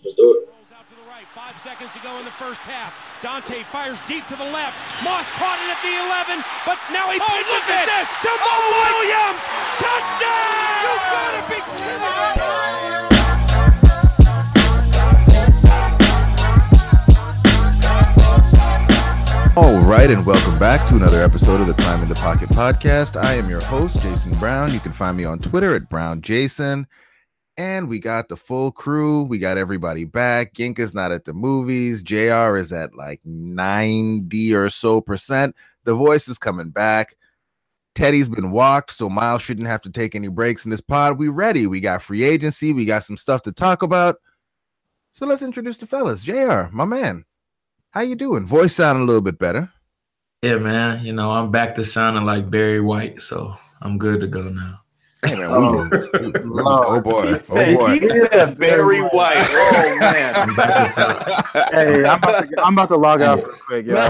Let's do it. Rolls out to the right. 5 seconds to go in the first half. Dante fires deep to the left. Moss caught it at the 11, but now he pitches it to Mo Williams. Touchdown! You gotta be kidding me! All right, and welcome back to another episode of the Time in the Pocket podcast. I am your host, Jason Brown. You can find me on Twitter at BrownJason. And we got the full crew. We got everybody back. Ginka's not at the movies. JR is at like 90 or so percent. The voice is coming back. Teddy's been walked, so Miles shouldn't have to take any breaks in this pod. We ready. We got free agency. We got some stuff to talk about. So let's introduce the fellas. JR, my man. How you doing? Voice sounding a little bit better. Yeah, man. You know, I'm back to sounding like Barry White, so I'm good to go now. Hey, man, oh boy. He said Barry White. Oh, man. Hey, I'm about to log out real quick, y'all.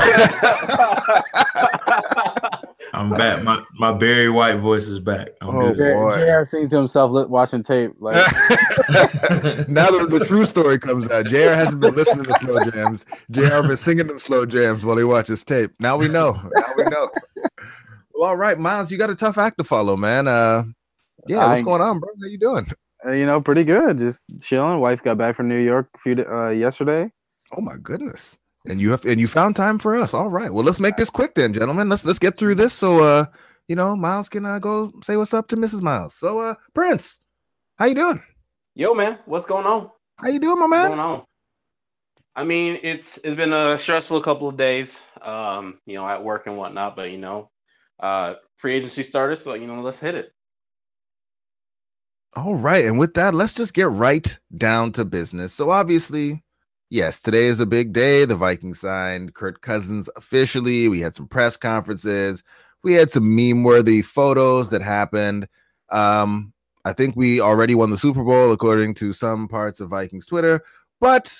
I'm back. My Barry White voice is back. Boy. JR sings to himself watching tape. Like now the true story comes out. JR hasn't been listening to slow jams. JR been singing them slow jams while he watches tape. Now we know. Well, all right, Miles, you got a tough act to follow, man. What's going on, bro? How you doing? Pretty good. Just chilling. Wife got back from New York yesterday. Oh my goodness! And you found time for us. All right. Well, let's make this quick then, gentlemen. Let's get through this so Miles can go say what's up to Mrs. Miles. So Prince, how you doing? Yo, man, what's going on? How you doing, my man? What's going on? I mean, it's been a stressful couple of days, at work and whatnot, but free agency started, so let's hit it. All right. And with that, let's just get right down to business. So obviously, yes, today is a big day. The Vikings signed Kirk Cousins officially. We had some press conferences. We had some meme-worthy photos that happened. I think we already won the Super Bowl, according to some parts of Vikings Twitter. But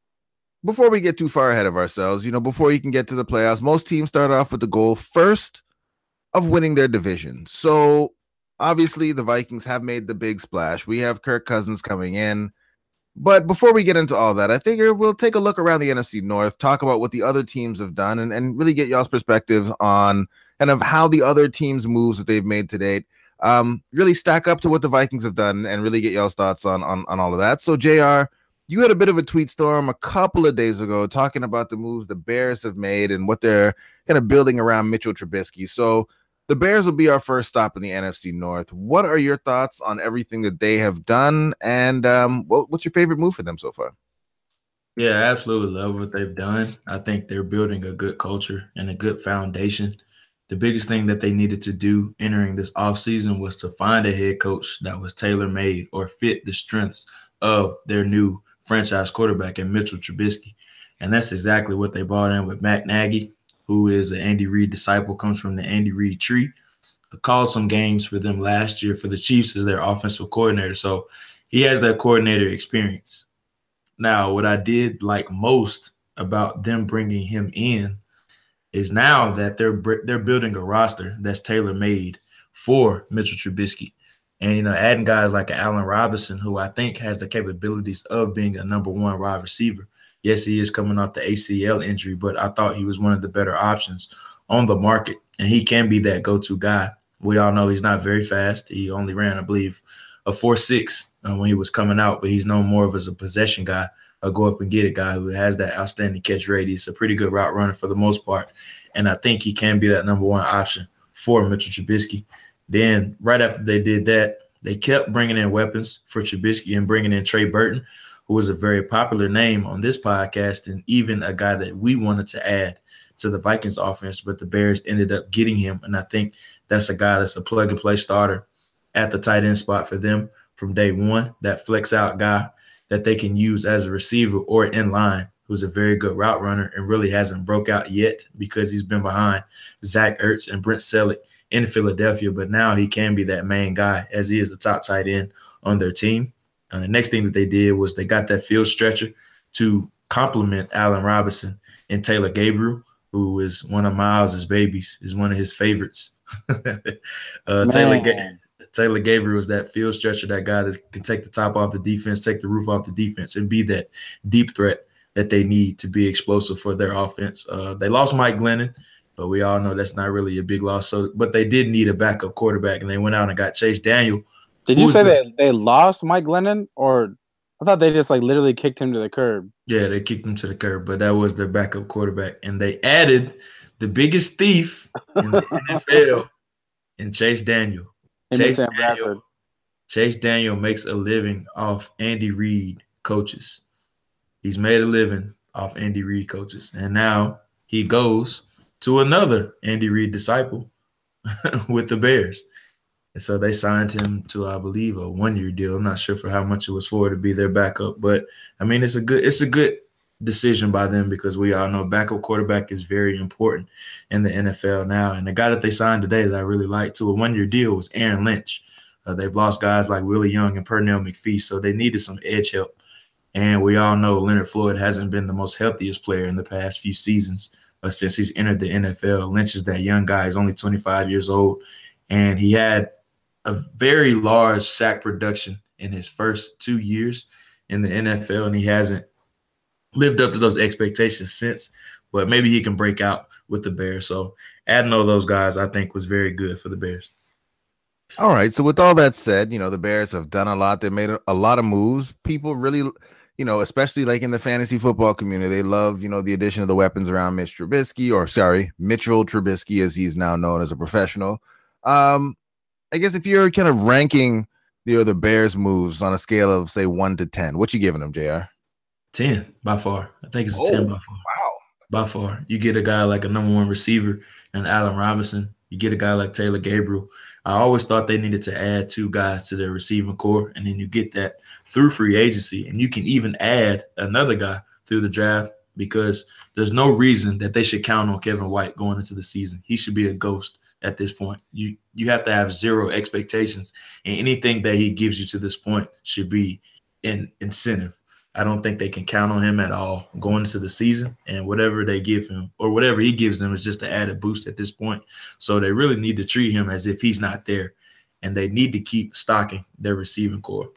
before we get too far ahead of ourselves, before you can get to the playoffs, most teams start off with the goal first of winning their division. So obviously, the Vikings have made the big splash. We have Kirk Cousins coming in. But before we get into all that, I figure we'll take a look around the NFC North, talk about what the other teams have done, and really get y'all's perspectives on kind of how the other teams' moves that they've made to date really stack up to what the Vikings have done, and really get y'all's thoughts on all of that. So, JR, you had a bit of a tweet storm a couple of days ago talking about the moves the Bears have made and what they're kind of building around Mitchell Trubisky. So the Bears will be our first stop in the NFC North. What are your thoughts on everything that they have done, and what's your favorite move for them so far? Yeah, I absolutely love what they've done. I think they're building a good culture and a good foundation. The biggest thing that they needed to do entering this offseason was to find a head coach that was tailor-made or fit the strengths of their new franchise quarterback in Mitchell Trubisky. And that's exactly what they brought in with Matt Nagy, who is an Andy Reid disciple, comes from the Andy Reid tree. Called some games for them last year for the Chiefs as their offensive coordinator. So he has that coordinator experience. Now, what I did like most about them bringing him in is now that they're building a roster that's tailor-made for Mitchell Trubisky. And, adding guys like Allen Robinson, who I think has the capabilities of being a number one wide receiver. Yes, he is coming off the ACL injury, but I thought he was one of the better options on the market, and he can be that go-to guy. We all know he's not very fast. He only ran, I believe, a 4.6 when he was coming out, but he's known more of as a possession guy, a go-up-and-get-it guy who has that outstanding catch rate. He's a pretty good route runner for the most part, and I think he can be that number one option for Mitchell Trubisky. Then right after they did that, they kept bringing in weapons for Trubisky and bringing in Trey Burton, who was a very popular name on this podcast and even a guy that we wanted to add to the Vikings offense, but the Bears ended up getting him. And I think that's a guy that's a plug-and-play starter at the tight end spot for them from day one, that flex-out guy that they can use as a receiver or in line, who's a very good route runner and really hasn't broke out yet because he's been behind Zach Ertz and Brent Selleck in Philadelphia, but now he can be that main guy as he is the top tight end on their team. And the next thing that they did was they got that field stretcher to complement Allen Robinson and Taylor Gabriel, who is one of Miles's babies, is one of his favorites. Taylor Taylor Gabriel is that field stretcher, that guy that can take the top off the defense, take the roof off the defense, and be that deep threat that they need to be explosive for their offense. They lost Mike Glennon, but we all know that's not really a big loss. But they did need a backup quarterback, and they went out and got Chase Daniel. Did you say they lost Mike Glennon, or I thought they just like literally kicked him to the curb? Yeah, they kicked him to the curb, but that was their backup quarterback, and they added the biggest thief in the NFL in Chase Daniel. Chase Daniel makes a living off Andy Reid coaches. He's made a living off Andy Reid coaches. And now he goes to another Andy Reid disciple with the Bears. And so they signed him to, I believe, a 1-year deal. I'm not sure for how much it was for to be their backup. But, I mean, it's a good decision by them because we all know backup quarterback is very important in the NFL now. And the guy that they signed today that I really liked to a 1-year deal was Aaron Lynch. They've lost guys like Willie Young and Pernell McPhee, so they needed some edge help. And we all know Leonard Floyd hasn't been the most healthiest player in the past few seasons since he's entered the NFL. Lynch is that young guy. He's only 25 years old, and he had a very large sack production in his first 2 years in the NFL, and he hasn't lived up to those expectations since. But maybe he can break out with the Bears. So adding all those guys, I think, was very good for the Bears. All right. So with all that said, the Bears have done a lot. They made a lot of moves. People really, especially like in the fantasy football community, they love, the addition of the weapons around Mitchell Trubisky, as he's now known as a professional. I guess if you're kind of ranking the Bears moves on a scale of, say, 1 to 10, what you giving them, JR? 10 by far. I think it's a 10 by far. Wow. By far. You get a guy like a number 1 receiver and Allen Robinson. You get a guy like Taylor Gabriel. I always thought they needed to add 2 guys to their receiving core, and then you get that through free agency. And you can even add another guy through the draft because there's no reason that they should count on Kevin White going into the season. He should be a ghost at this point. You have to have zero expectations, and anything that he gives you to this point should be an incentive. I don't think they can count on him at all going into the season, and whatever they give him or whatever he gives them is just an added boost at this point. So they really need to treat him as if he's not there, and they need to keep stocking their receiving core.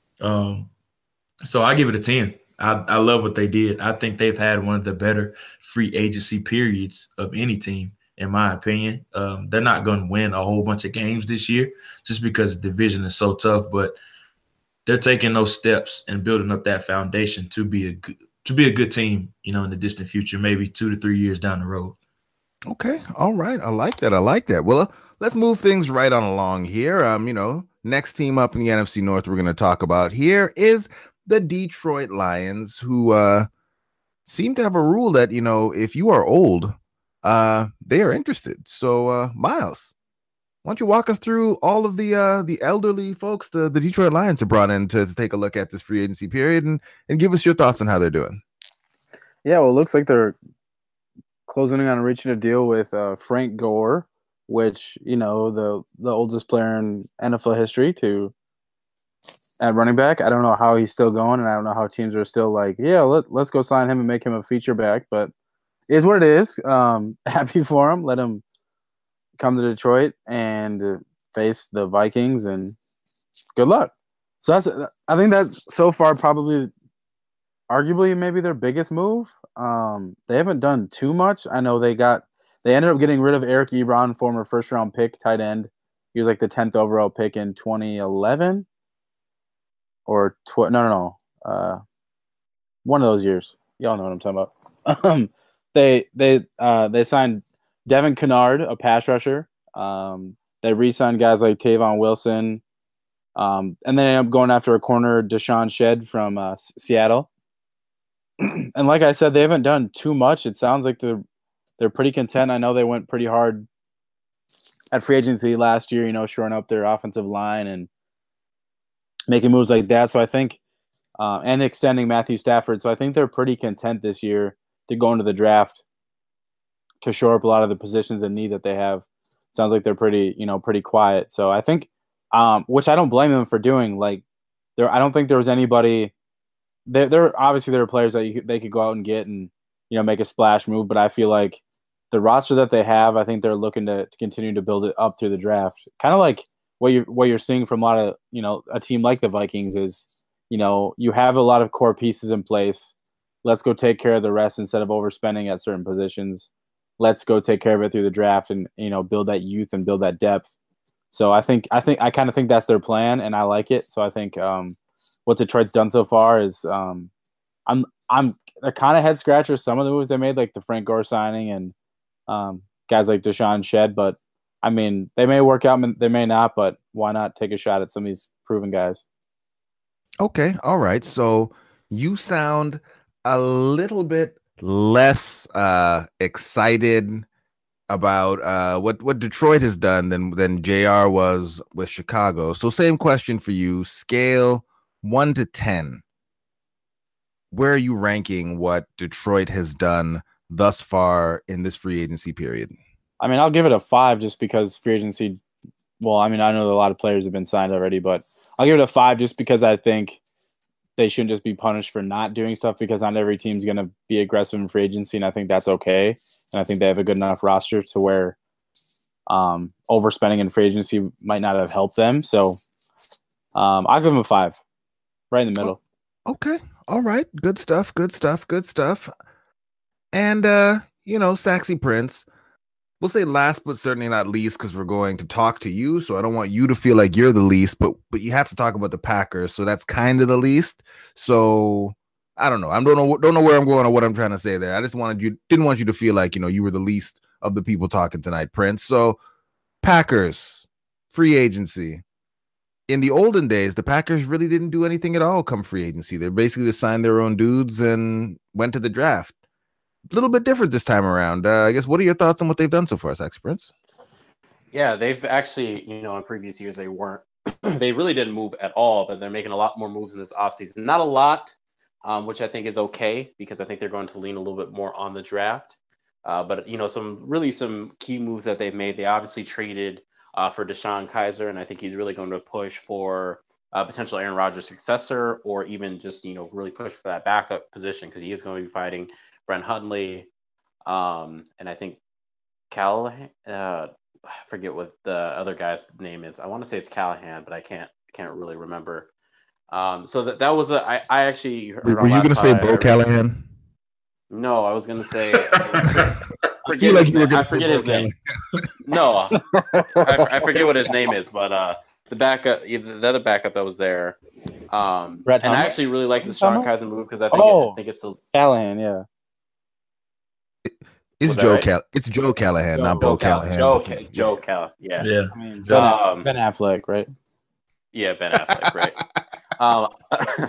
So I give it a 10. I love what they did. I think they've had one of the better free agency periods of any team, in my opinion. They're not going to win a whole bunch of games this year just because the division is so tough, but they're taking those steps and building up that foundation to be a good team, in the distant future, maybe 2 to 3 years down the road. Okay. All right. I like that. Well, let's move things right on along here. Next team up in the NFC North we're going to talk about here is the Detroit Lions, who seem to have a rule that, if you are old, they are interested. So, Miles, why don't you walk us through all of the elderly folks the Detroit Lions have brought in to take a look at this free agency period and give us your thoughts on how they're doing? Yeah, well, it looks like they're closing in on reaching a deal with Frank Gore, which, the oldest player in NFL history at running back. I don't know how he's still going, and I don't know how teams are still like, yeah, let's go sign him and make him a feature back, but it is what it is. Happy for him. Let him come to Detroit and face the Vikings, and good luck. So I think that's so far probably arguably maybe their biggest move. They haven't done too much. I know they ended up getting rid of Eric Ebron, former first-round pick, tight end. He was like the 10th overall pick in 2011 or one of those years. Y'all know what I'm talking about. They signed Devin Kennard, a pass rusher. They re-signed guys like Tavon Wilson. And then ended up going after a corner, Deshaun Shedd from Seattle. And like I said, they haven't done too much. It sounds like they're pretty content. I know they went pretty hard at free agency last year, shoring up their offensive line and making moves like that. So I think and extending Matthew Stafford. So I think they're pretty content this year to go into the draft to shore up a lot of the positions and need that they have. Sounds like they're pretty quiet. So I think, which I don't blame them for doing. Like, I don't think there was anybody. There obviously there are players that they could go out and get and make a splash move. But I feel like the roster that they have, I think they're looking to continue to build it up through the draft. Kind of like what you're seeing from a lot of, a team like the Vikings is, you have a lot of core pieces in place. Let's go take care of the rest instead of overspending at certain positions. Let's go take care of it through the draft and, build that youth and build that depth. So I kind of think that's their plan, and I like it. So I think what Detroit's done so far is I'm they're kind of head scratchers. Some of the moves they made, like the Frank Gore signing and guys like Deshaun Shed, but I mean, they may work out, they may not, but why not take a shot at some of these proven guys? Okay, all right. So you sound a little bit less excited about what Detroit has done than JR was with Chicago. So same question for you. Scale 1 to 10. Where are you ranking what Detroit has done thus far in this free agency period? I mean, I'll give it a 5 just because free agency. Well, I mean, I know that a lot of players have been signed already, but I'll give it a 5 just because I think they shouldn't just be punished for not doing stuff, because not every team's going to be aggressive in free agency, and I think that's okay. And I think they have a good enough roster to where overspending in free agency might not have helped them. So I'll give them a 5, right in the middle. Okay. All right. Good stuff. And, Saxy Prince, we'll say last but certainly not least, because we're going to talk to you. So I don't want you to feel like you're the least, but you have to talk about the Packers. So that's kind of the least. So I don't know. I don't know where I'm going or what I'm trying to say there. I just didn't want you to feel like, you were the least of the people talking tonight, Prince. So Packers, free agency. In the olden days, the Packers really didn't do anything at all come free agency. They basically just signed their own dudes and went to the draft. A little bit different this time around. I guess, what are your thoughts on what they've done so far, Saxy Prince? Yeah, they've actually, in previous years, they weren't, they really didn't move at all, but they're making a lot more moves in this offseason. Not a lot, which I think is okay, because I think they're going to lean a little bit more on the draft. But, some key moves that they've made. They obviously traded for DeShone Kizer, and I think he's really going to push for a potential Aaron Rodgers successor, or even just, really push for that backup position, because he is going to be fighting Brent Hundley, and I think Callahan. I forget what the other guy's name is. I want to say it's Callahan, but I can't really remember. So that was I actually heard. Were you going to say Bo Callahan? No, I was going to say. I forget his name. No, I forget what his name is, but the other backup that was there. And I actually really like the DeShone Kizer move, because I think it's Callahan, yeah. It's Joe Callahan, not Bo Callahan. Joe Callahan. Yeah. I mean, Ben Affleck, right? Yeah, Ben Affleck, right.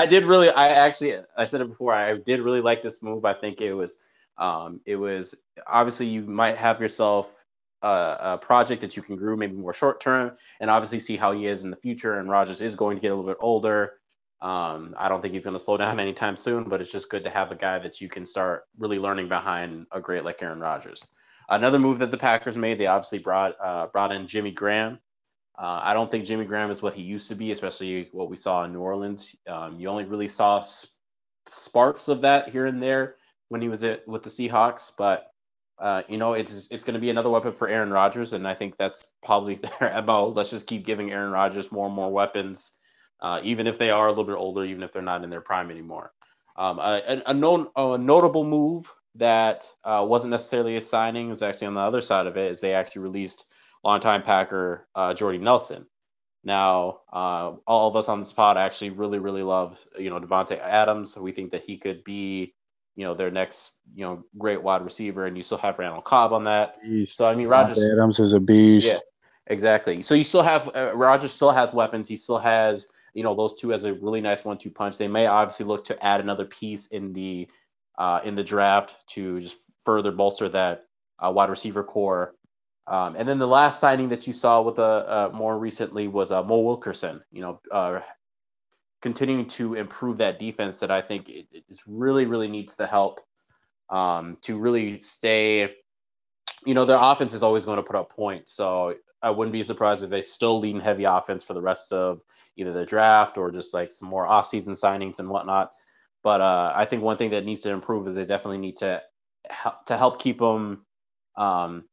I said it before, I did really like this move. I think it was obviously, you might have yourself a project that you can grow maybe more short term, and obviously see how he is in the future. And Rodgers is going to get a little bit older. I don't think he's going to slow down anytime soon, but it's just good to have a guy that you can start really learning behind, a great like Aaron Rodgers. Another move that the Packers made, they obviously brought in Jimmy Graham. I don't think Jimmy Graham is what he used to be, especially what we saw in New Orleans. You only really saw sparks of that here and there when he was with the Seahawks, but it's going to be another weapon for Aaron Rodgers, and I think that's probably their MO. Let's just keep giving Aaron Rodgers more and more weapons. Even if they are a little bit older, even if they're not in their prime anymore. A notable move that wasn't necessarily a signing, is actually on the other side of it, is they actually released longtime Packer Jordy Nelson. Now, all of us on this pod actually really, really love, Devontae Adams. We think that he could be, their next, great wide receiver, and you still have Randall Cobb on that. Beast. So, I mean, Rodgers Adams is a beast. Yeah. Exactly. So you still have Rodgers still has weapons. He still has, those two as a really nice 1-2 punch. They may obviously look to add another piece in the draft to just further bolster that wide receiver core. And then the last signing that you saw with more recently was Mo Wilkerson. Continuing to improve that defense that I think it really, really needs the help to really stay. Their offense is always going to put up points, so I wouldn't be surprised if they still lean heavy offense for the rest of either the draft or just like some more offseason signings and whatnot. But I think one thing that needs to improve is they definitely need to help keep them,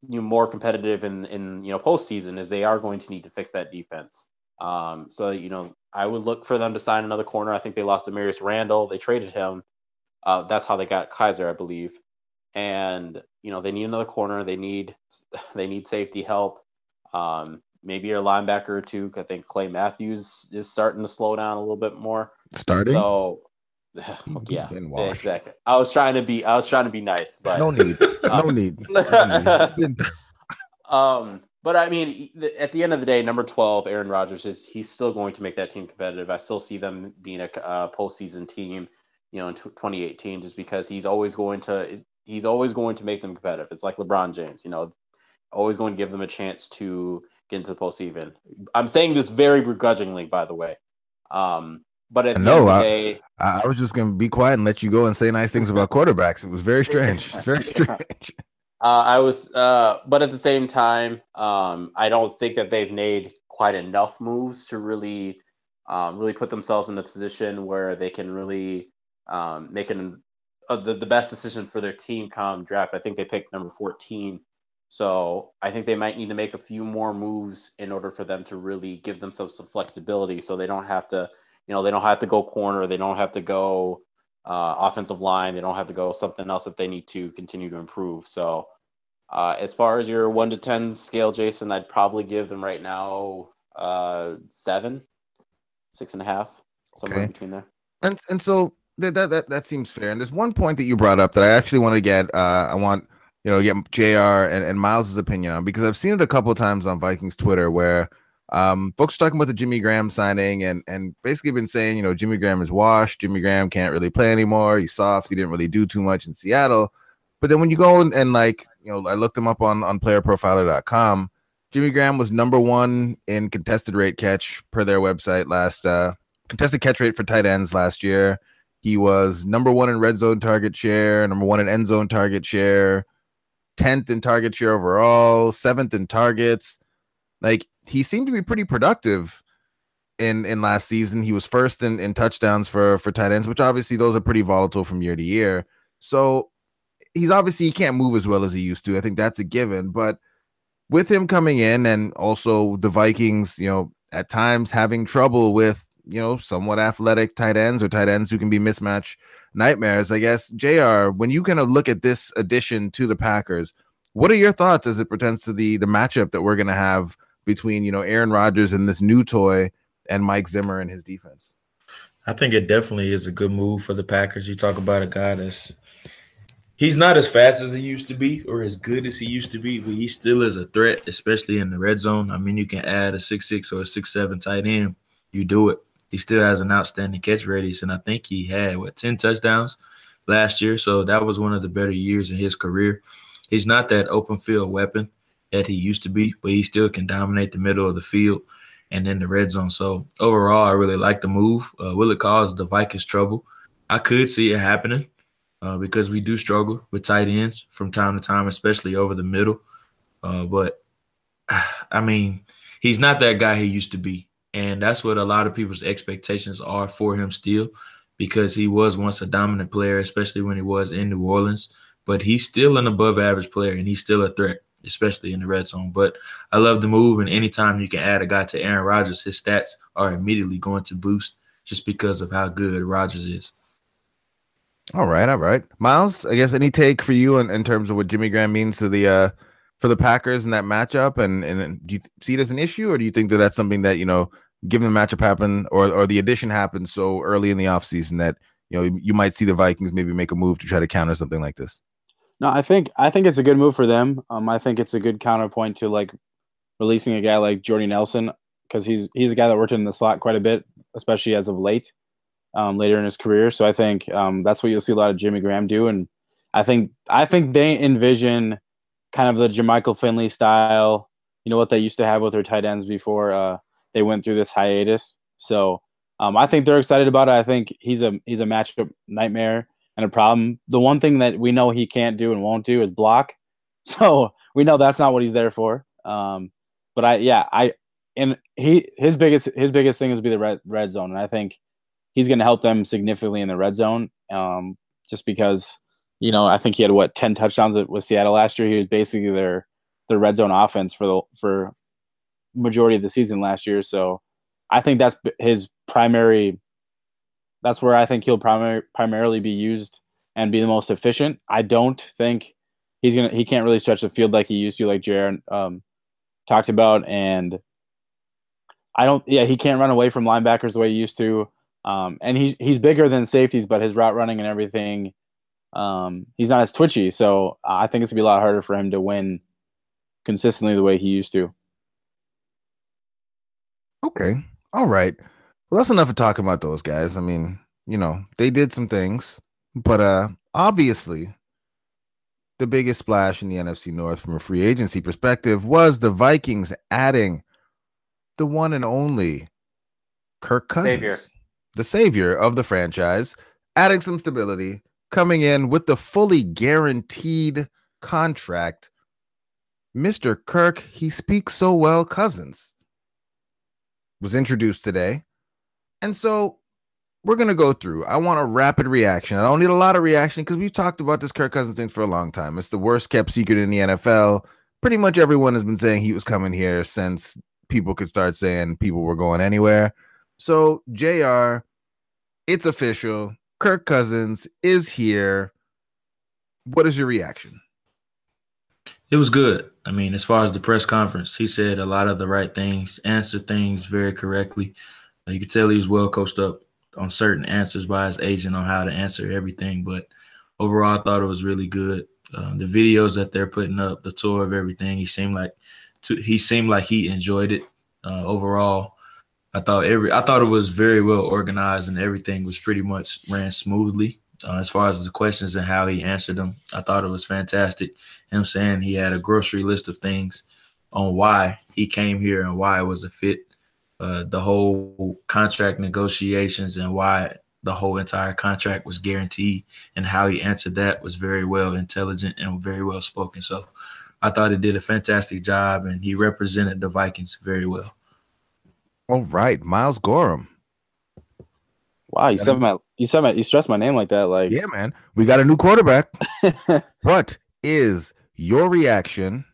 more competitive in postseason is they are going to need to fix that defense. So I would look for them to sign another corner. I think they lost Demarius Randall. They traded him. That's how they got Kaiser, I believe. And they need another corner. They need safety help. Maybe a linebacker or two. I think Clay Matthews is starting to slow down a little bit more. Starting. So yeah, exactly. I was trying to be nice, but no need. But I mean, at the end of the day, number 12, Aaron Rodgers he's still going to make that team competitive. I still see them being a postseason team, in 2018, just because he's always going to make them competitive. It's like LeBron James, always going to give them a chance to get into the postseason. I'm saying this very begrudgingly, by the way. But at the end of the day, I was just going to be quiet and let you go and say nice things about quarterbacks. It was very strange. It's very strange. But at the same time, I don't think that they've made quite enough moves to really put themselves in a position where they can really make the best decision for their team come draft. I think they picked number 14. So I think they might need to make a few more moves in order for them to really give themselves some flexibility, so they don't have to, they don't have to go corner, they don't have to go offensive line, they don't have to go something else that they need to continue to improve. So as far as your 1 to 10 scale, Jason, I'd probably give them right now 7, 6.5, somewhere in between there. And so that seems fair. And there's one point that you brought up that I actually want to get. I want get JR and Miles's opinion on, because I've seen it a couple of times on Vikings Twitter where folks are talking about the Jimmy Graham signing and basically been saying, Jimmy Graham is washed. Jimmy Graham can't really play anymore. He's soft. He didn't really do too much in Seattle. But then when you go and I looked him up on playerprofiler.com, Jimmy Graham was number 1 in contested rate catch per their website contested catch rate for tight ends last year. He was number 1 in red zone target share, number 1 in end zone target share, 10th in target share overall, 7th in targets. He seemed to be pretty productive in last season. He was first in touchdowns for tight ends, which obviously those are pretty volatile from year to year. So he can't move as well as he used to. I think that's a given. But with him coming in, and also the Vikings, at times having trouble with, somewhat athletic tight ends or tight ends who can be mismatch nightmares, I guess, JR, when you kind of look at this addition to the Packers, what are your thoughts as it pertains to the matchup that we're going to have between, Aaron Rodgers and this new toy and Mike Zimmer and his defense? I think it definitely is a good move for the Packers. You talk about a guy he's not as fast as he used to be or as good as he used to be, but he still is a threat, especially in the red zone. I mean, you can add a 6'6" or a 6'7" tight end. You do it. He still has an outstanding catch radius, and I think he had, 10 touchdowns last year, so that was one of the better years in his career. He's not that open field weapon that he used to be, but he still can dominate the middle of the field and in the red zone. So overall, I really like the move. Will it cause the Vikings trouble? I could see it happening because we do struggle with tight ends from time to time, especially over the middle. But, I mean, he's not that guy he used to be. And that's what a lot of people's expectations are for him still, because he was once a dominant player, especially when he was in New Orleans. But he's still an above-average player, and he's still a threat, especially in the red zone. But I love the move, and anytime you can add a guy to Aaron Rodgers, his stats are immediately going to boost just because of how good Rodgers is. All right. Miles, I guess any take for you in terms of what Jimmy Graham means to the for the Packers in that matchup? And do you see it as an issue, or do you think that that's something that, given the matchup happen or the addition happened so early in the offseason that, you might see the Vikings maybe make a move to try to counter something like this? No, I think it's a good move for them. I think it's a good counterpoint to releasing a guy like Jordy Nelson, because he's a guy that worked in the slot quite a bit, especially as of late, later in his career. So I think that's what you'll see a lot of Jimmy Graham do. And I think they envision kind of the Jermichael Finley style, what they used to have with their tight ends before they went through this hiatus. So I think they're excited about it. I think he's a matchup nightmare and a problem. The one thing that we know he can't do and won't do is block. So we know that's not what he's there for. But his biggest thing is be the red zone. And I think he's going to help them significantly in the red zone. Just because, I think he had 10 touchdowns with Seattle last year. He was basically their the red zone offense for majority of the season last year. So I think that's his primary. That's where I think he'll primarily be used and be the most efficient. I don't think he can't really stretch the field like he used to, like Jared talked about, and he can't run away from linebackers the way he used to. And he's bigger than safeties, but his route running and everything, he's not as twitchy. So I think it's gonna be a lot harder for him to win consistently the way he used to. Okay. All right. Well, that's enough of talking about those guys. I mean, they did some things, but obviously the biggest splash in the NFC North from a free agency perspective was the Vikings adding the one and only Kirk Cousins, the savior of the franchise, adding some stability, coming in with the fully guaranteed contract. Mr. Kirk, he speaks so well, Cousins, was introduced today. And so we're going to go through. I want a rapid reaction. I don't need a lot of reaction because we've talked about this Kirk Cousins thing for a long time. It's the worst kept secret in the NFL. Pretty much everyone has been saying he was coming here since people could start saying people were going anywhere. So, JR, it's official. Kirk Cousins is here. What is your reaction? It was good. I mean, as far as the press conference, he said a lot of the right things, answered things very correctly. You could tell he was well coached up on certain answers by his agent on how to answer everything. But overall, I thought it was really good. The videos that they're putting up, the tour of everything, he seemed like he enjoyed it. Overall, I thought it was very well organized and everything was pretty much ran smoothly. As far as the questions and how he answered them, I thought it was fantastic. Him saying he had a grocery list of things on why he came here and why it was a fit. The whole contract negotiations and why the whole entire contract was guaranteed and how he answered that was very well intelligent and very well spoken. So I thought he did a fantastic job and he represented the Vikings very well. All right, Miles Gorham. Wow, you stressed my name like that. Like, yeah, man, we got a new quarterback. What is your reaction?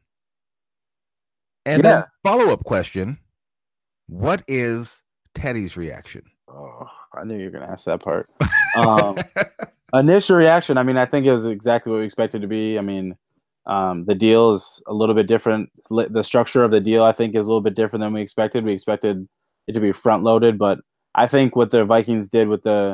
And then follow-up question: what is Teddy's reaction? Oh, I knew you were going to ask that part. Initial reaction, I mean, I think it was exactly what we expected to be. I mean, the deal is a little bit different. The structure of the deal, I think, is a little bit different than we expected. We expected it to be front-loaded, but I think what the Vikings did with the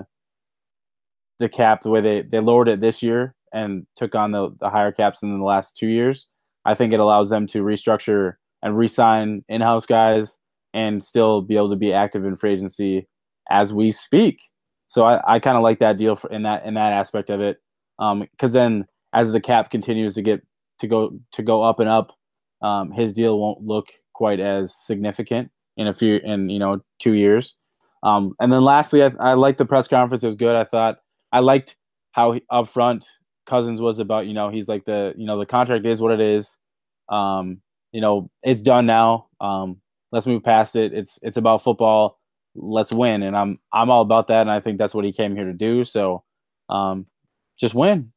cap, the way they lowered it this year and took on the higher caps in the last 2 years, I think it allows them to restructure and re-sign in-house guys and still be able to be active in free agency as we speak. So I kind of like that deal in that aspect of it, because then as the cap continues to go up and up, his deal won't look quite as significant in 2 years. And then lastly, I liked the press conference. It was good. I liked how upfront Cousins was about, he's like the contract is what it is. It's done now. Let's move past it. It's about football. Let's win. And I'm all about that. And I think that's what he came here to do. So just win.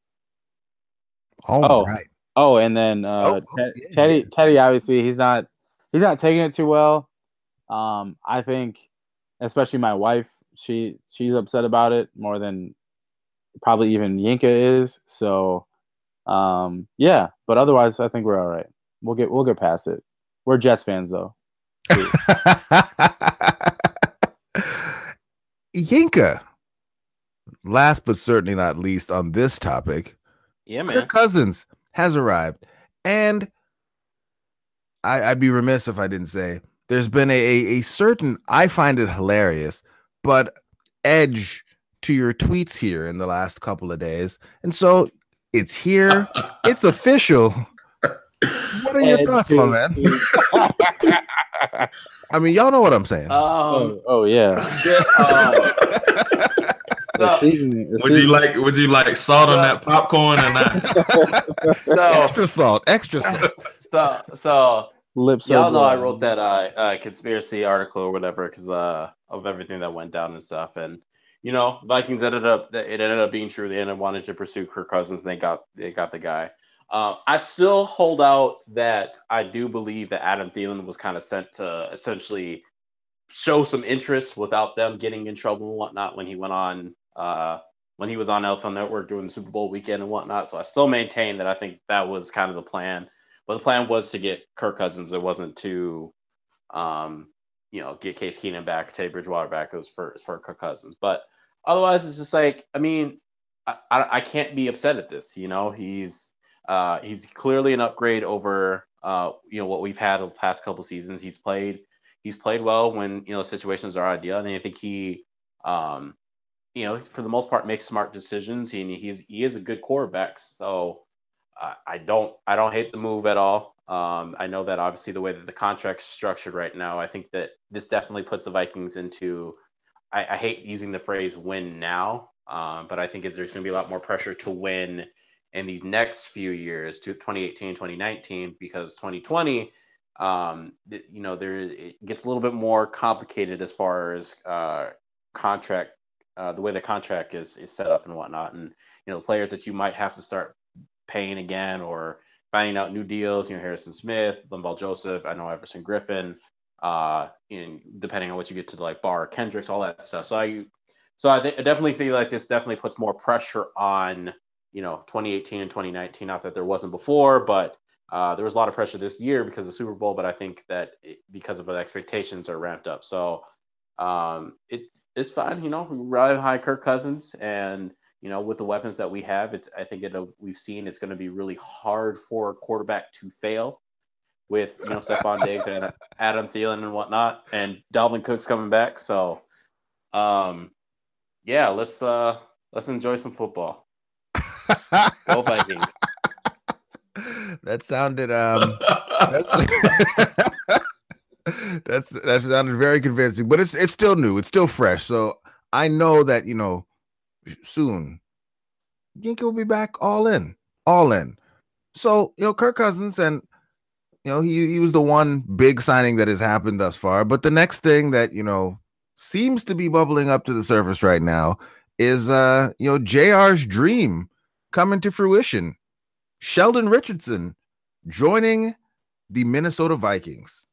Right. Oh, and then Teddy, obviously he's not taking it too well. I think especially my wife, she's upset about it more than probably even Yinka is. So yeah, but otherwise I think we're all right. We'll get past it. We're Jets fans though. Yinka, last but certainly not least on this topic, yeah, man. Kirk Cousins has arrived, and I'd be remiss if I didn't say there's been a certain, I find it hilarious, but edge to your tweets here in the last couple of days, and so it's here, it's official. What are your thoughts, my man? I mean, y'all know what I'm saying. Yeah. Would you like salt on that popcorn or not? Extra salt. So lips. Y'all know I wrote that conspiracy article or whatever because of everything that went down and stuff. And Vikings ended up being true. They ended up wanting to pursue Kirk Cousins. And they got the guy. I still hold out that I do believe that Adam Thielen was kind of sent to essentially show some interest without them getting in trouble and whatnot when he went on when he was on NFL Network during the Super Bowl weekend and whatnot. So I still maintain that I think that was kind of the plan. But the plan was to get Kirk Cousins. It wasn't to get Case Keenum back, Teddy Bridgewater back. It was for Kirk Cousins. But otherwise, it's just like, I mean, I can't be upset at this. He's clearly an upgrade over what we've had the past couple seasons. He's played well when situations are ideal, and I think he for the most part makes smart decisions. He is a good quarterback, so I don't hate the move at all. I know that obviously the way that the contract's structured right now, I think that this definitely puts the Vikings into. I hate using the phrase "win now," but I think there's going to be a lot more pressure to win in these next few years, to 2018, 2019, because 2020, it gets a little bit more complicated as far as contract, the way the contract is set up and whatnot, and players that you might have to start paying again or finding out new deals. Harrison Smith, Linval Joseph, I know Everson Griffin. Depending on what you get to, like Barr, Kendricks, all that stuff. So I definitely feel like this definitely puts more pressure on 2018 and 2019. Not that there wasn't before, but there was a lot of pressure this year because of the Super Bowl. But I think that because of the expectations are ramped up, so it's fine. We ride high Kirk Cousins, and with the weapons that we have, we've seen it's going to be really hard for a quarterback to fail. With Stephon Diggs and Adam Thielen and whatnot, and Dalvin Cook's coming back. So, let's enjoy some football. Go Vikings. That sounded that sounded very convincing, but it's still new, it's still fresh. So I know that soon Ginky will be back all in. So Kirk Cousins and. He was the one big signing that has happened thus far. But the next thing that, seems to be bubbling up to the surface right now is, JR's dream coming to fruition. Sheldon Richardson joining the Minnesota Vikings.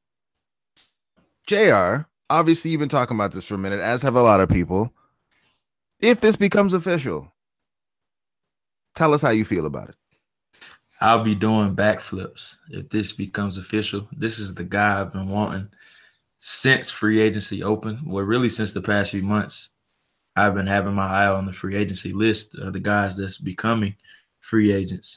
JR, obviously you've been talking about this for a minute, as have a lot of people. If this becomes official, tell us how you feel about it. I'll be doing backflips if this becomes official. This is the guy I've been wanting since free agency opened. Well, really since the past few months, I've been having my eye on the free agency list of the guys that's becoming free agents.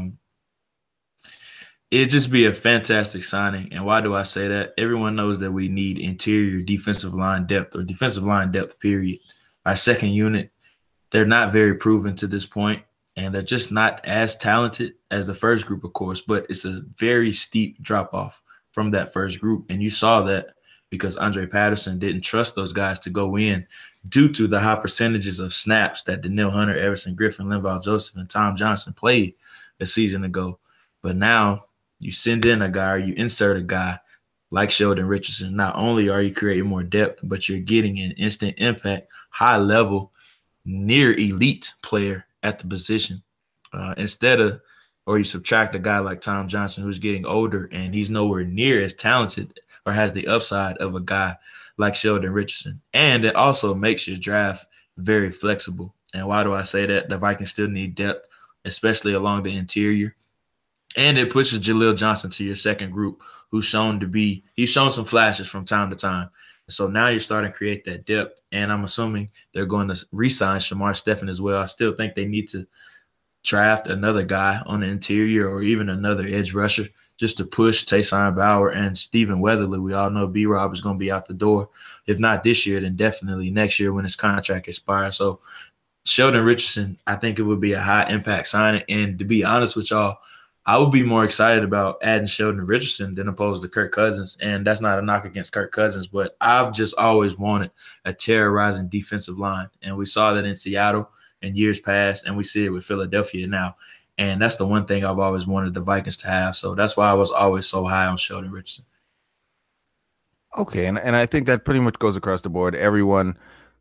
It'd just be a fantastic signing. And why do I say that? Everyone knows that we need interior defensive line depth or defensive line depth, period. Our second unit, they're not very proven to this point. And they're just not as talented as the first group, of course, but it's a very steep drop-off from that first group. And you saw that because Andre Patterson didn't trust those guys to go in due to the high percentages of snaps that Danielle Hunter, Everson Griffin, Linval Joseph, and Tom Johnson played a season ago. But now you send in a guy or you insert a guy like Sheldon Richardson. Not only are you creating more depth, but you're getting an instant impact, high-level, near elite player at the position or you subtract a guy like Tom Johnson who's getting older and he's nowhere near as talented or has the upside of a guy like Sheldon Richardson. And it also makes your draft very flexible. And why do I say that? The Vikings still need depth, especially along the interior. And it pushes Jaleel Johnson to your second group, he's shown some flashes from time to time. So now you're starting to create that depth, and I'm assuming they're going to re-sign Shamar Stephen as well. I still think they need to draft another guy on the interior or even another edge rusher just to push Taysom Bauer and Stephen Weatherly. We all know B-Rob is going to be out the door. If not this year, then definitely next year when his contract expires. So Sheldon Richardson, I think it would be a high-impact signing. And to be honest with y'all, I would be more excited about adding Sheldon Richardson than opposed to Kirk Cousins. And that's not a knock against Kirk Cousins, but I've just always wanted a terrorizing defensive line. And we saw that in Seattle in years past, and we see it with Philadelphia now. And that's the one thing I've always wanted the Vikings to have. So that's why I was always so high on Sheldon Richardson. Okay, and I think that pretty much goes across the board. Everyone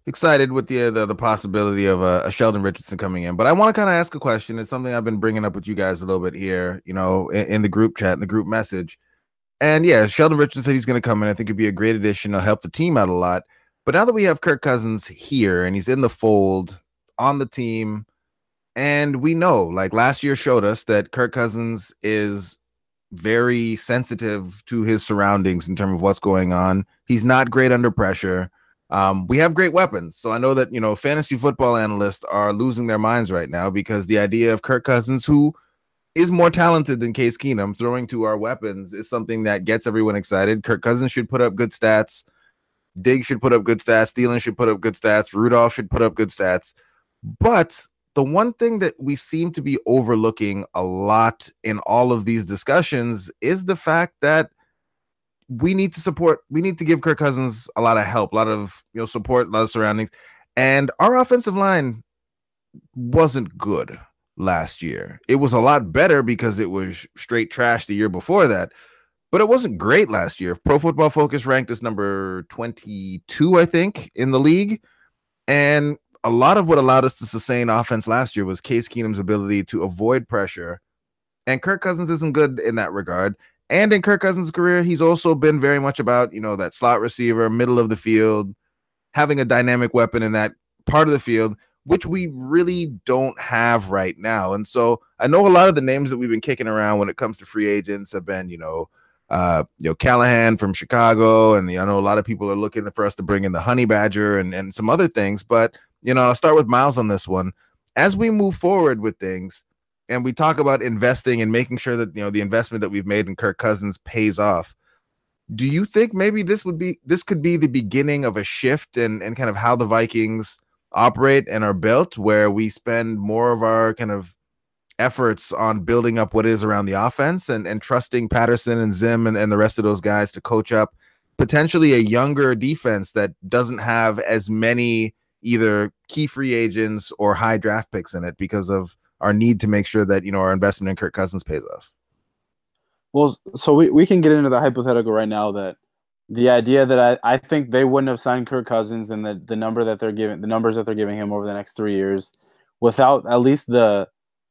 excited with the possibility of a Sheldon Richardson coming in. But I want to kind of ask a question. It's something I've been bringing up with you guys a little bit here, in the group chat, in the group message. And yeah, Sheldon Richardson said he's going to come in. I think it'd be a great addition. He'll help the team out a lot. But now that we have Kirk Cousins here and he's in the fold on the team, and we know, like last year showed us, that Kirk Cousins is very sensitive to his surroundings in terms of what's going on. He's not great under pressure. We have great weapons. So I know that, fantasy football analysts are losing their minds right now because the idea of Kirk Cousins, who is more talented than Case Keenum, throwing to our weapons is something that gets everyone excited. Kirk Cousins should put up good stats. Diggs should put up good stats. Thielen should put up good stats. Rudolph should put up good stats. But the one thing that we seem to be overlooking a lot in all of these discussions is the fact that we need to give Kirk Cousins a lot of help, a lot of support, a lot of surroundings. And our offensive line wasn't good last year. It was a lot better because it was straight trash the year before that, but it wasn't great last year. Pro Football Focus ranked us number 22, I think, in the league. And a lot of what allowed us to sustain offense last year was Case Keenum's ability to avoid pressure. And Kirk Cousins isn't good in that regard. And in Kirk Cousins' career, he's also been very much about, that slot receiver, middle of the field, having a dynamic weapon in that part of the field, which we really don't have right now. And so I know a lot of the names that we've been kicking around when it comes to free agents have been, Callahan from Chicago. And I know a lot of people are looking for us to bring in the Honey Badger and some other things. But, I'll start with Miles on this one. As we move forward with things, and we talk about investing and making sure that, the investment that we've made in Kirk Cousins pays off. Do you think maybe this could be the beginning of a shift in kind of how the Vikings operate and are built, where we spend more of our kind of efforts on building up what is around the offense and trusting Patterson and Zim and the rest of those guys to coach up potentially a younger defense that doesn't have as many either key free agents or high draft picks in it because of our need to make sure that, our investment in Kirk Cousins pays off? Well, so we can get into the hypothetical right now that the idea that I think they wouldn't have signed Kirk Cousins and the numbers that they're giving him over the next 3 years without at least the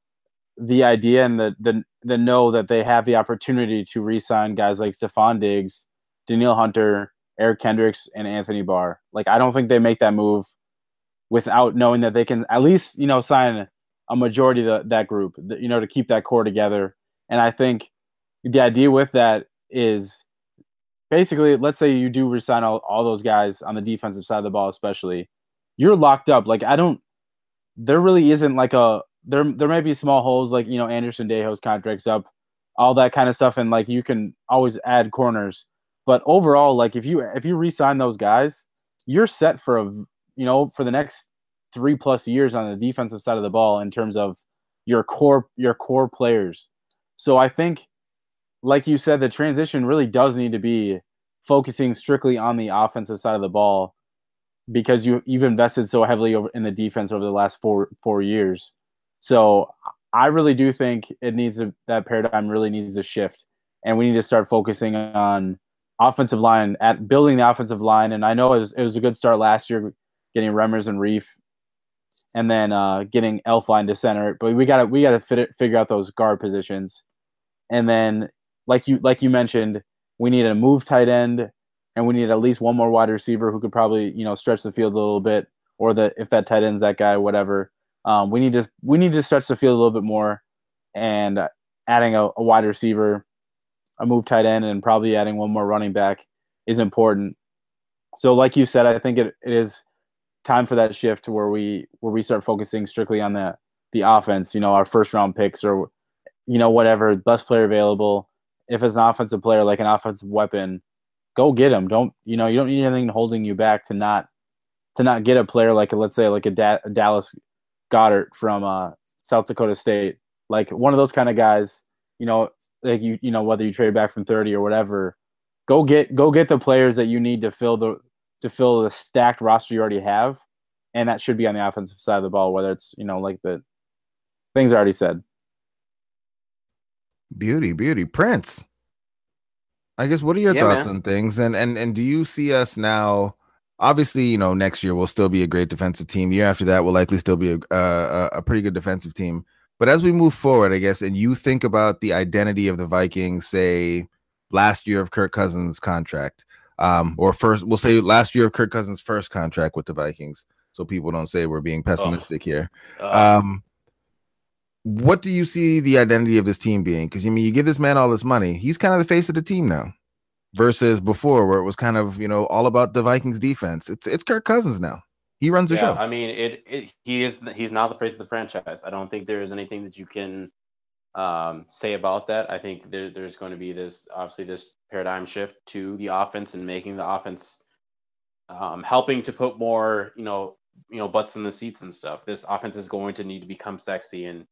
idea and the know that they have the opportunity to re-sign guys like Stephon Diggs, Danielle Hunter, Eric Kendricks, and Anthony Barr. Like, I don't think they make that move without knowing that they can at least, sign a majority of that group, to keep that core together. And I think the idea with that is basically, let's say you do resign all those guys on the defensive side of the ball, especially, you're locked up. Like, there really isn't like there may be small holes, like, Anderson Dejo's contract's up, all that kind of stuff. And like, you can always add corners, but overall, like if you re-sign those guys, you're set for for the next 3+ years on the defensive side of the ball in terms of your core players. So I think, like you said, the transition really does need to be focusing strictly on the offensive side of the ball because you've invested so heavily in the defense over the last four years. So I really do think that paradigm really needs to shift, and we need to start focusing on offensive line, at building the offensive line. And I know it was a good start last year, getting Remmers and Reef, and then getting Elflein to center. But we gotta figure out those guard positions, and then like you mentioned, we need a move tight end, and we need at least one more wide receiver who could probably stretch the field a little bit, or if that tight end's that guy, whatever. We need to stretch the field a little bit more, and adding a wide receiver, a move tight end, and probably adding one more running back is important. So like you said, I think it is time for that shift where we start focusing strictly on the offense, our first round picks or, whatever, best player available. If it's an offensive player, like an offensive weapon, go get him. You don't need anything holding you back to not get a player like, let's say, like a Dallas Goedert from South Dakota State, like one of those kind of guys, like whether you trade back from 30 or whatever, go get the players that you need to fill the stacked roster you already have, and that should be on the offensive side of the ball, whether it's like the things I already said. Beauty. Prince, I guess, what are your thoughts on things? And do you see us now obviously, next year will still be a great defensive team. The year after that will likely still be a pretty good defensive team. But as we move forward, I guess, and you think about the identity of the Vikings, say last year of Kirk Cousins' contract, or first, we'll say last year of Kirk Cousins' first contract with the Vikings, so people don't say we're being pessimistic here. What do you see the identity of this team being? Because you give this man all this money, he's kind of the face of the team now, versus before where it was kind of all about the Vikings defense. It's Kirk Cousins now. He runs the show. I mean, he's now the face of the franchise. I don't think there is anything that you can say about that. I think there's going to be this paradigm shift to the offense and making the offense helping to put more butts in the seats and stuff. This offense is going to need to become sexy, and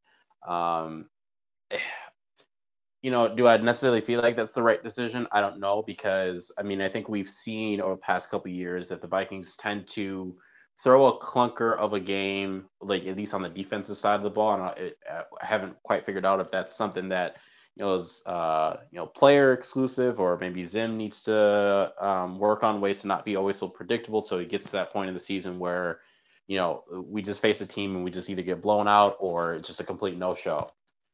do I necessarily feel like that's the right decision? I don't know, because I think we've seen over the past couple of years that the Vikings tend to throw a clunker of a game, like at least on the defensive side of the ball. And I haven't quite figured out if that's something that is player exclusive, or maybe Zim needs to work on ways to not be always so predictable. So he gets to that point in the season where we just face a team and we just either get blown out or it's just a complete no-show.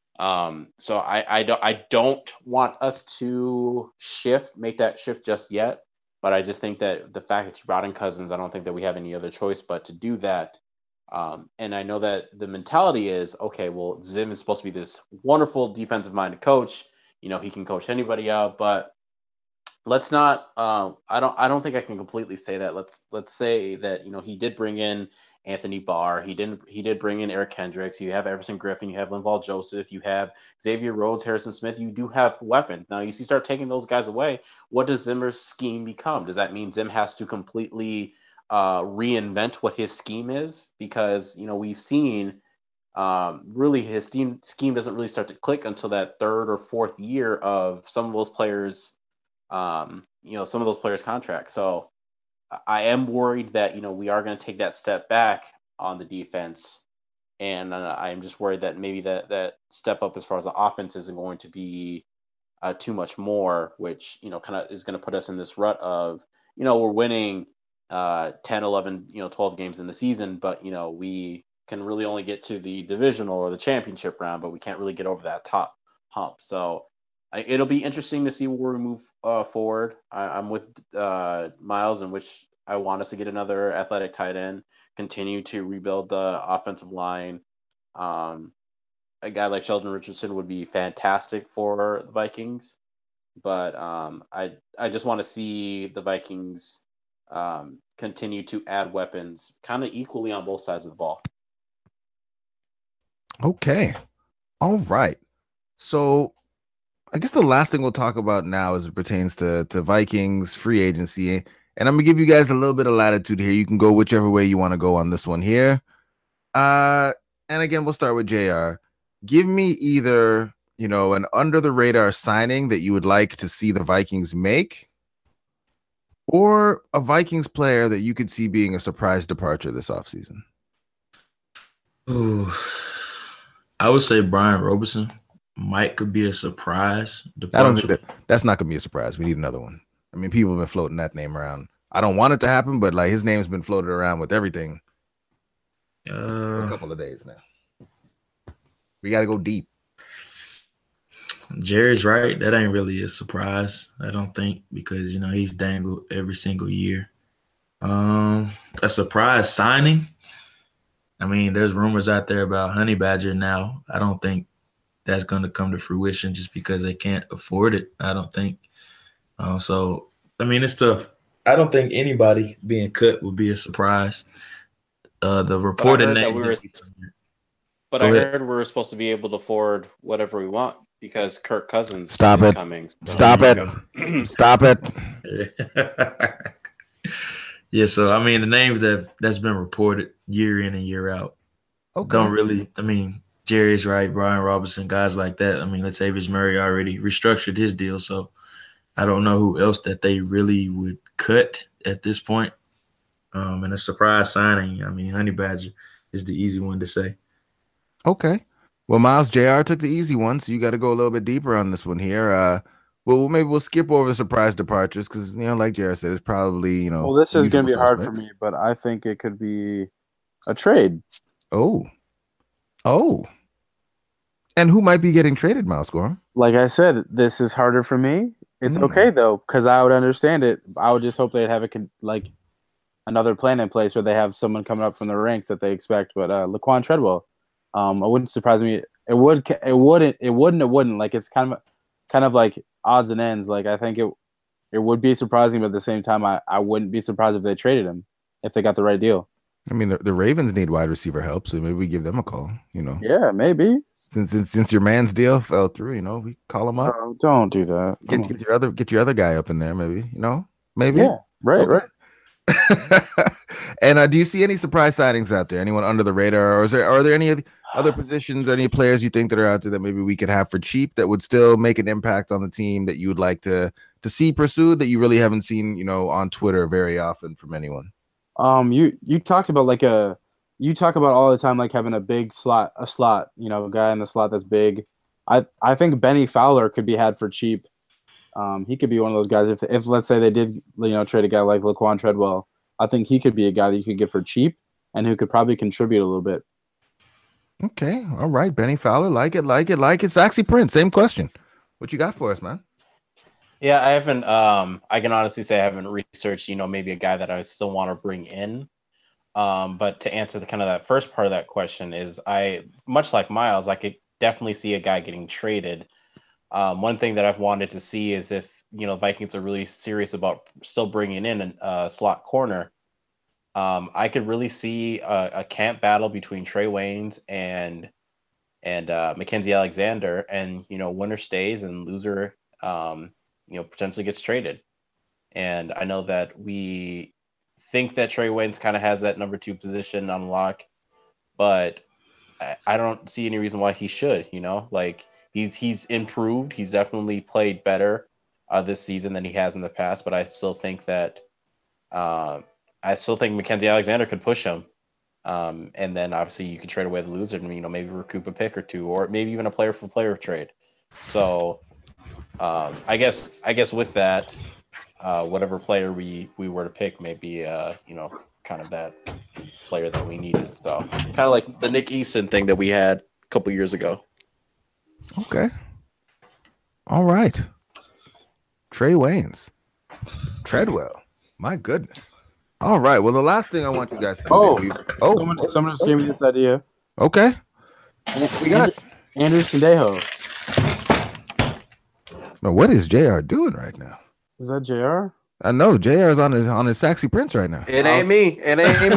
So I don't want us to make that shift just yet. But I just think that the fact that you brought in Cousins, I don't think that we have any other choice but to do that. And I know that the mentality is, okay, well, Zim is supposed to be this wonderful defensive-minded coach. He can coach anybody out, but let's not. I don't think I can completely say that. Let's say that he did bring in Anthony Barr. He did bring in Eric Kendricks. You have Everson Griffin. You have Linval Joseph. You have Xavier Rhodes, Harrison Smith. You do have weapons. Now you start taking those guys away. What does Zimmer's scheme become? Does that mean Zim has to completely reinvent what his scheme is? Because we've seen really his scheme doesn't really start to click until that third or fourth year of some of those players. Some of those players' contracts. So I am worried that, we are going to take that step back on the defense. And I'm just worried that maybe that step up as far as the offense isn't going to be too much more, which, kind of is going to put us in this rut of, we're winning 10, 11, 12 games in the season, but, we can really only get to the divisional or the championship round, but we can't really get over that top hump. So it'll be interesting to see where we move forward. I'm with Miles, in which I want us to get another athletic tight end, continue to rebuild the offensive line. A guy like Sheldon Richardson would be fantastic for the Vikings, but I just want to see the Vikings continue to add weapons kind of equally on both sides of the ball. Okay. All right. So I guess the last thing we'll talk about now as it pertains to Vikings free agency, and I'm gonna give you guys a little bit of latitude here. You can go whichever way you want to go on this one here. And again, we'll start with JR. Give me either, an under the radar signing that you would like to see the Vikings make, or a Vikings player that you could see being a surprise departure this offseason. Ooh, I would say Brian Robertson. Could be a surprise departure. I don't think that's not going to be a surprise. We need another one. People have been floating that name around. I don't want it to happen, but his name's been floated around with everything for a couple of days now. We got to go deep. Jerry's right. That ain't really a surprise, I don't think, because, he's dangled every single year. A surprise signing? There's rumors out there about Honey Badger now. I don't think that's going to come to fruition just because they can't afford it, I don't think. So, it's tough. I don't think anybody being cut would be a surprise. The reported name. I heard we were supposed to be able to afford whatever we want because Kirk Cousins is coming. Stop it. Stop it. Yeah, so, the names that's been reported year in and year out don't really – Jerry's right, Brian Robertson, guys like that. Latavius Murray already restructured his deal, so I don't know who else that they really would cut at this point. And a surprise signing, Honey Badger is the easy one to say. Okay. Well, Miles, JR took the easy one, so you got to go a little bit deeper on this one here. Well, maybe we'll skip over the surprise departures because like Jared said, it's probably Well, this is going to be usual hard for suspects. me, but I think it could be a trade. Oh, oh, and who might be getting traded, Miles Gorham? Like I said, this is harder for me. It's okay though, because I would understand it. I would just hope they'd have another plan in place, or they have someone coming up from the ranks that they expect. But Laquan Treadwell, it wouldn't surprise me. It would. It wouldn't. It wouldn't. It wouldn't. Like it's kind of like odds and ends. Like I think it would be surprising, but at the same time, I wouldn't be surprised if they traded him if they got the right deal. I mean, the Ravens need wide receiver help, so maybe we give them a call. Yeah, maybe. Since your man's deal fell through, we call him up. Oh, don't do that. Get your other guy up in there, maybe. Maybe. Yeah, right, right. And do you see any surprise signings out there? Anyone under the radar, or are there any other positions, any players you think that are out there that maybe we could have for cheap that would still make an impact on the team that you would like to see pursued that you really haven't seen, on Twitter very often from anyone? You talked about you talk about all the time like having a slot, a guy in the slot that's big. I think Benny Fowler could be had for cheap. He could be one of those guys if let's say they did trade a guy like Laquan Treadwell. I think he could be a guy that you could get for cheap and who could probably contribute a little bit. Okay, all right, Benny Fowler, like it. Saxy Prince, same question. What you got for us, man? Yeah, I haven't. I can honestly say I haven't researched. Maybe a guy that I still want to bring in. But to answer the kind of that first part of that question is, much like Miles, I could definitely see a guy getting traded. One thing that I've wanted to see is if Vikings are really serious about still bringing in a slot corner. I could really see a camp battle between Trey Waynes and Mackenzie Alexander, and winner stays and loser potentially gets traded. And I know that we think that Trey Waynes kind of has that number 2 position on lock, but I don't see any reason why he should. Like he's improved. He's definitely played better this season than he has in the past. But I still think that Mackenzie Alexander could push him. And then obviously you could trade away the loser and maybe recoup a pick or two, or maybe even a player for player trade. So I guess with that, whatever player we were to pick may be kind of that player that we needed. So kind of like the Nick Eason thing that we had a couple years ago. Okay. All right. Trey Waynes. Treadwell. My goodness. All right. Well, the last thing I want you guys to Someone just gave me this idea. Okay. We got Anderson Dejo. Now, what is JR doing right now? Is that JR? I know JR is on his Saxy Prince right now. It ain't me. It ain't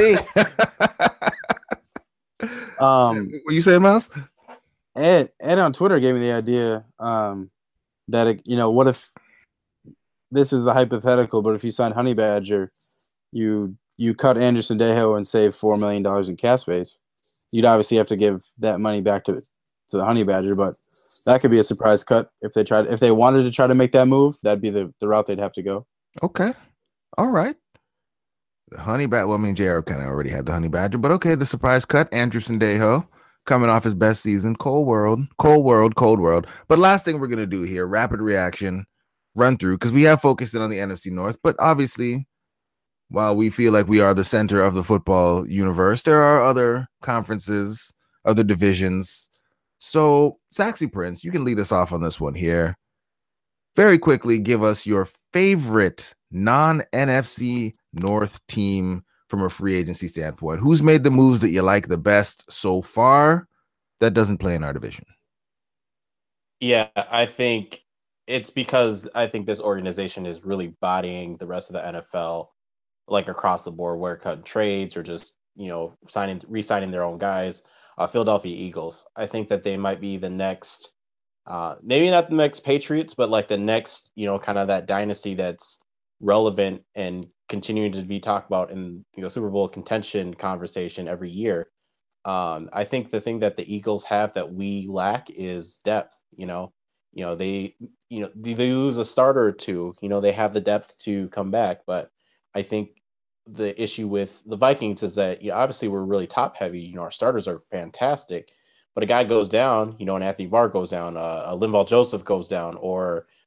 me. What you saying, Miles? Ed on Twitter gave me the idea that what if this is the hypothetical, but if you sign Honey Badger, you cut Anderson Dejo and save $4 million in cap space. You'd obviously have to give that money back to the Honey Badger, but that could be a surprise cut if they wanted to try to make that move. That'd be the route they'd have to go. Okay, all right. The Honey Badger. Well, I mean, JR kind of already had the Honey Badger, but okay, the surprise cut, Anderson Dejo, coming off his best season. Cold world. But last thing we're gonna do here, rapid reaction, run through, because we have focused in on the NFC North, but obviously, while we feel like we are the center of the football universe, there are other conferences, other divisions. So, Saxy Prince, you can lead us off on this one here. Very quickly, give us your favorite non-NFC North team from a free agency standpoint. Who's made the moves that you like the best so far that doesn't play in our division? Yeah, I think it's because I think this organization is really bodying the rest of the NFL, like across the board, where cutting trades or just re-signing their own guys. Philadelphia Eagles. I think that they might be the next, maybe not the next Patriots, but like the next, kind of that dynasty that's relevant and continuing to be talked about in Super Bowl contention conversation every year. I think the thing that the Eagles have that we lack is depth. They lose a starter or two. They have the depth to come back, but I think the issue with the Vikings is that obviously we're really top heavy. Our starters are fantastic, but a guy goes down, and Anthony Barr goes down, Linval Joseph goes down, or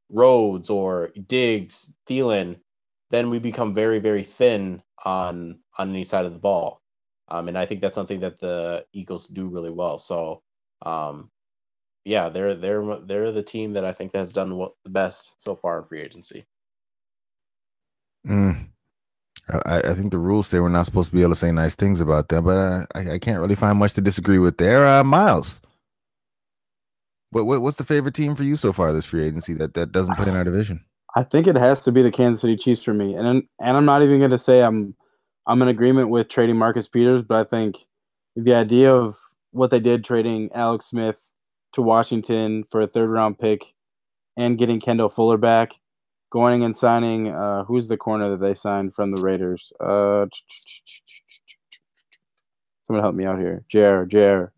Rhodes or Diggs, Thielen, then we become very, very thin on any side of the ball. And I think that's something that the Eagles do really well. So, yeah, they're the team that I think has done the best so far in free agency. I think the rules say we're not supposed to be able to say nice things about them, but I can't really find much to disagree with there. Miles, what's the favorite team for you so far this free agency that doesn't play in our division? I think it has to be the Kansas City Chiefs for me, and I'm not even going to say I'm in agreement with trading Marcus Peters, but I think the idea of what they did trading Alex Smith to Washington for a 3rd-round pick and getting Kendall Fuller back, going and signing who's the corner that they signed from the Raiders? Someone help me out here. Jair.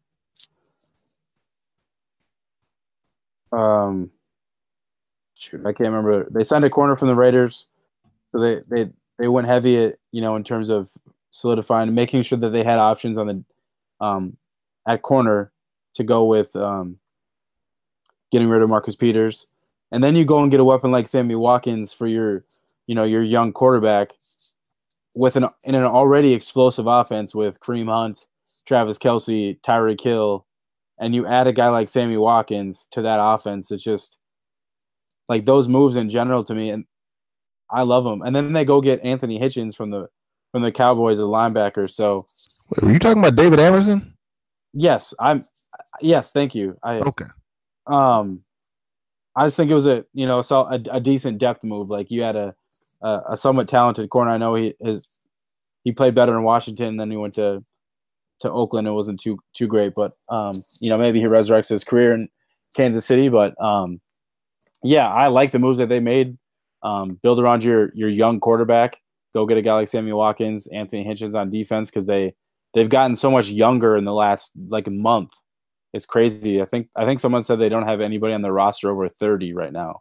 Shoot, I can't remember. They signed a corner from the Raiders, so they went heavy at, in terms of solidifying, making sure that they had options on the at corner to go with getting rid of Marcus Peters. And then you go and get a weapon like Sammy Watkins for your young quarterback in an already explosive offense with Kareem Hunt, Travis Kelce, Tyreek Hill, and you add a guy like Sammy Watkins to that offense. It's just like those moves in general to me, and I love them. And then they go get Anthony Hitchens from the Cowboys, a linebacker. So, wait, were you talking about David Emerson? Yes, thank you. Okay. I just think it was a decent depth move. Like you had a somewhat talented corner. I know he played better in Washington, then he went to Oakland. It wasn't too great, but maybe he resurrects his career in Kansas City. But yeah, I like the moves that they made. Build around your young quarterback. Go get a guy like Sammy Watkins, Anthony Hitchens on defense, because they've gotten so much younger in the last month. It's crazy. I think someone said they don't have anybody on their roster over 30 right now.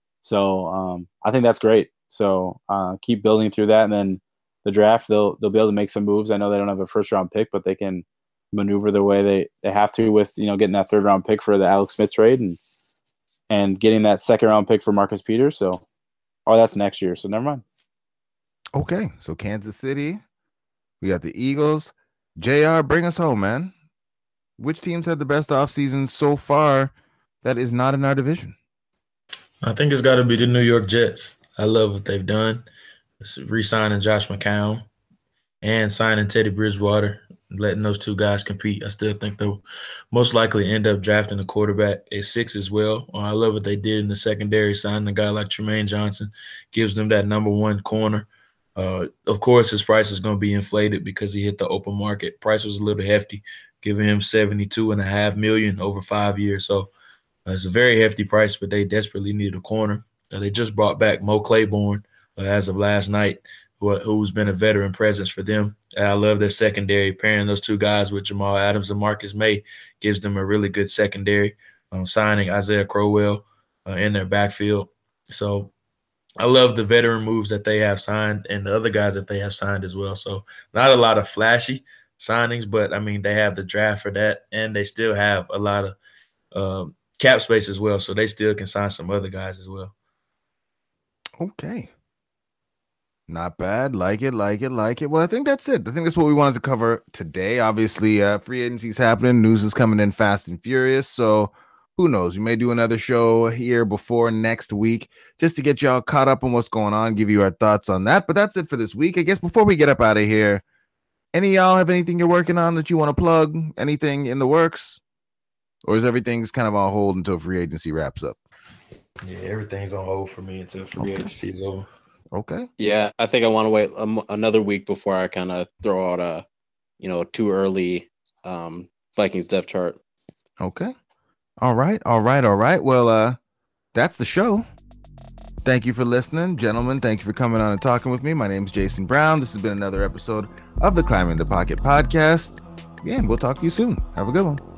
So I think that's great. So keep building through that, and then the draft they'll be able to make some moves. I know they don't have a 1st-round pick, but they can maneuver the way they have to with getting that 3rd-round pick for the Alex Smith trade and getting that 2nd-round pick for Marcus Peters. So that's next year. So never mind. Okay, so Kansas City, we got the Eagles. JR, bring us home, man. Which teams had the best offseason so far that is not in our division? I think it's got to be the New York Jets. I love what they've done. Re-signing Josh McCown and signing Teddy Bridgewater, letting those two guys compete. I still think they'll most likely end up drafting a quarterback at 6 as well. I love what they did in the secondary, signing a guy like Tremaine Johnson, gives them that number 1 corner. Of course, his price is going to be inflated because he hit the open market. Price was a little hefty, giving him $72.5 million over 5 years. So it's a very hefty price, but they desperately needed a corner. They just brought back Mo Claiborne as of last night, who's been a veteran presence for them. I love their secondary. Pairing those two guys with Jamal Adams and Marcus May gives them a really good secondary. Signing Isaiah Crowell in their backfield. So I love the veteran moves that they have signed and the other guys that they have signed as well. So not a lot of flashy signings, but, I mean, they have the draft for that, and they still have a lot of cap space as well, so they still can sign some other guys as well. Okay. Not bad. Like it. Well, I think that's it. I think that's what we wanted to cover today. Obviously, free agency's happening. News is coming in fast and furious, so who knows? We may do another show here before next week just to get y'all caught up on what's going on, give you our thoughts on that. But that's it for this week. I guess before we get up out of here, any of y'all have anything you're working on that you want to plug? Anything in the works? Or is everything's kind of on hold until free agency wraps up? Yeah, everything's on hold for me until free agency is over. Okay. Yeah, I think I want to wait another week before I kind of throw out a, too early Vikings depth chart. Okay. All right. Well, that's the show. Thank you for listening, gentlemen. Thank you for coming on and talking with me. My name's Jason Brown. This has been another episode of the Climbing the Pocket podcast. Yeah, and we'll talk to you soon. Have a good one.